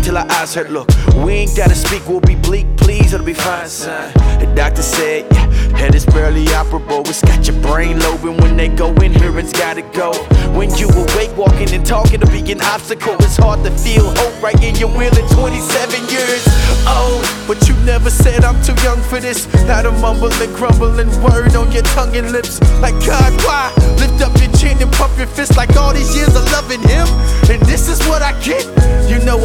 till our eyes hurt. Look, we ain't gotta speak, we'll be bleak, please, it'll be fine, son. The doctor said, yeah, head is barely operable. It's got your brain lobing when they go in here, it's gotta go. When you awake, walking and talking to be an obstacle. It's hard to feel hope right in your will at 27 years old. But you never said I'm too young for this. Now the mumbling, crumbling word on your tongue and lips. Like God, why? Lift up your chin and pump your fist like all these years of loving him. And this is what I get. You know